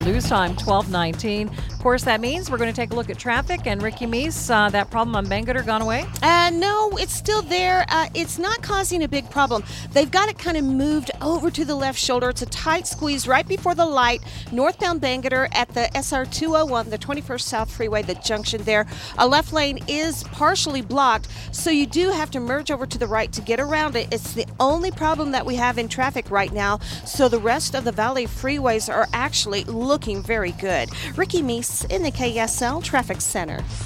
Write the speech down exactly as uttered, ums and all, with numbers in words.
News time, twelve nineteen. Of course, that means we're going to take a look at traffic. And Ricky Meese, uh, that problem on Bangerter gone away? Uh, no, it's still there. Uh, it's not causing a big problem. They've got it kind of moved over to the left shoulder. It's a tight squeeze right before the light, northbound Bangerter at the S R two oh one, the twenty-first South Freeway, the junction there. A left lane is partially blocked, so you do have to merge over to the right to get around it. It's the only problem that we have in traffic right now, so the rest of the Valley freeways are actually looking very good. Ricky Meese in the K S L Traffic Center.